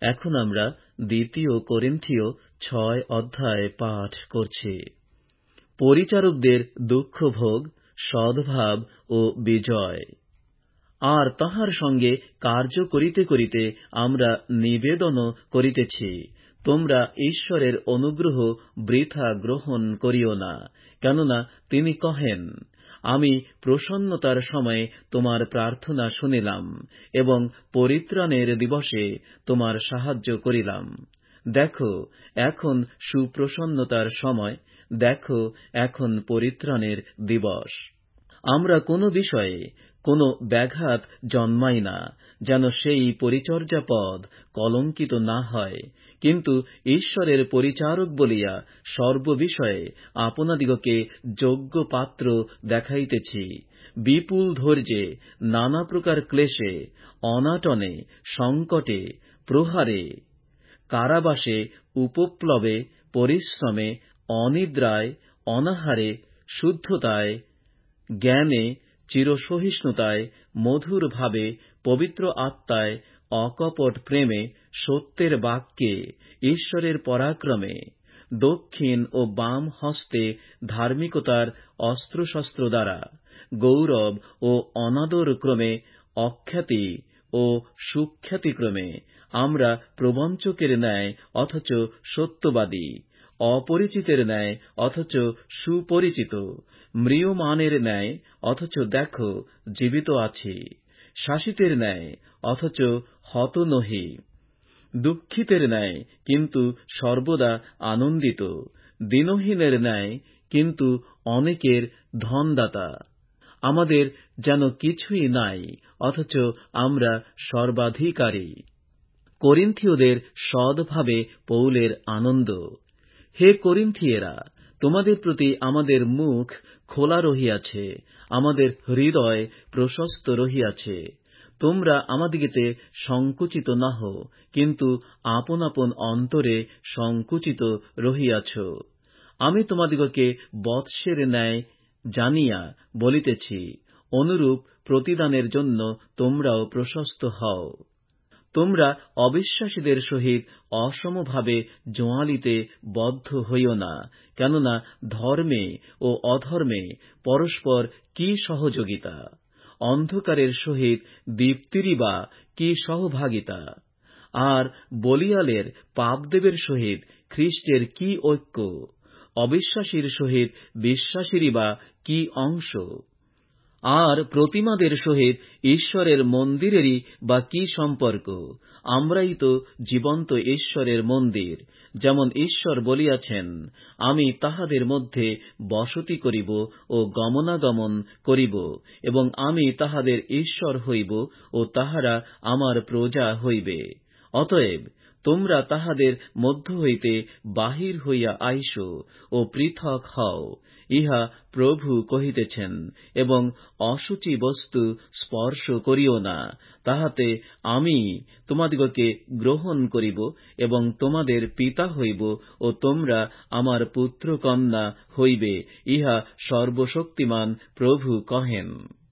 এখন আমরা 2 করিন্থীয় 6 অধ্যায় পাঠ করছি। পরিচারকদের দুঃখভোগ, সদ্ভাব ও বিজয়। আর তাহার সঙ্গে কার্য করিতে করিতে আমরা নিবেদনও করিতেছি, তোমরা ঈশ্বরের অনুগ্রহ বৃথা গ্রহণ করিও না। কেননা তিনি কহেন, আমি প্রসন্নতার সময় তোমার প্রার্থনা শুনিলাম এবং পরিত্রাণের দিবসে তোমার সাহায্য করিলাম। দেখো, এখন সুপ্রসন্নতার সময়, দেখো, এখন পরিত্রাণের দিবস। আমরা কোনো বিষয়ে কোনো ব্যাঘাত জন্মাই না, যেন সেই পরিচর্যা পদ কলঙ্কিত না হয়, কিন্তু ঈশ্বরের পরিচারক বলিয়া সর্ববিষয়ে আপনাদিগকে যোগ্য পাত্র দেখাইতেছি, বিপুল ধৈর্যে, নানা প্রকার ক্লেশে, অনাটনে, সংকটে, প্রহারে, কারাবাসে, উপপ্লবে, পরিশ্রমে, অনিদ্রায়, অনাহারে, শুদ্ধতায়, জ্ঞানে, চিরসহিষ্ণুতায়, মধুর ভাবে, পবিত্র আত্মায়, অকপট প্রেমে, সত্যের বাক্যে, ঈশ্বরের পরাক্রমে, দক্ষিণ ও বাম হস্তে ধার্মিকতার অস্ত্রশস্ত্র দ্বারা, গৌরব ও অনাদর ক্রমে, অখ্যাতি ও সুখ্যাতিক্রমে, আমরা প্রবঞ্চকের ন্যায় অথচ সত্যবাদী, অপরিচিতের ন্যায় অথচ সুপরিচিত, ম্রিয়মাণের ন্যায় অথচ দেখো জীবিত আছি, শাসিতের ন্যায় অথচ হত নহি, দুঃখিতের ন্যায় কিন্তু সর্বদা আনন্দিত, দীনহীনের ন্যায় কিন্তু অনেকের ধনদাতা। আমাদের যেন কিছুই নাই, অথচ আমরা সর্বাধিকারী। করিন্থীয়দের সদ্ভাবে পৌলের আনন্দ। হে করিন্থিয়েরা, তোমাদের প্রতি আমাদের মুখ খোলা রহিয়াছে, আমাদের হৃদয় প্রশস্ত রহিয়াছে। তোমরা আমাদিগতে সংকুচিত নহ, কিন্তু আপন আপন অন্তরে সংকুচিত রহিয়াছ। আমি তোমাদিগকে বৎসের ন্যায় জানিয়া বলিতেছি, অনুরূপ প্রতিদানের জন্য তোমরাও প্রশস্ত হও। তোমরা অবিশ্বাসীদের সহিত অসমভাবে জোঁয়ালিতে বদ্ধ হইও না, কেননা ধর্মে ও অধর্মে পরস্পর কি সহযোগিতা? অন্ধকারের সহিত দীপ্তিরই বা কি সহভাগিতা? আর বলিয়ালের পাপদেবের সহিত খ্রীষ্টের কি ঐক্য? অবিশ্বাসীর সহিত বিশ্বাসীরই বা কি অংশ? আর প্রতিমাদের সহিত ঈশ্বরের মন্দিরেরই বা কি সম্পর্ক? আমরাই তো জীবন্ত ঈশ্বরের মন্দির। যেমন ঈশ্বর বলিয়াছেন, আমি তাহাদের মধ্যে বসতি করিব ও গমনাগমন করিব, এবং আমি তাহাদের ঈশ্বর হইব ও তাহারা আমার প্রজা হইবে। অতএব তোমরা তাহাদের মধ্য হইতে বাহির হইয়া আইসো ও পৃথক হও, ইহা প্রভু কহিতেছেন, এবং অশুচি বস্তু স্পর্শ করিও না, তাহাতে আমি তোমাদিগকে গ্রহণ করিব এবং তোমাদের পিতা হইব ও তোমরা আমার পুত্র কন্যা হইবে, ইহা সর্বশক্তিমান প্রভু কহেন।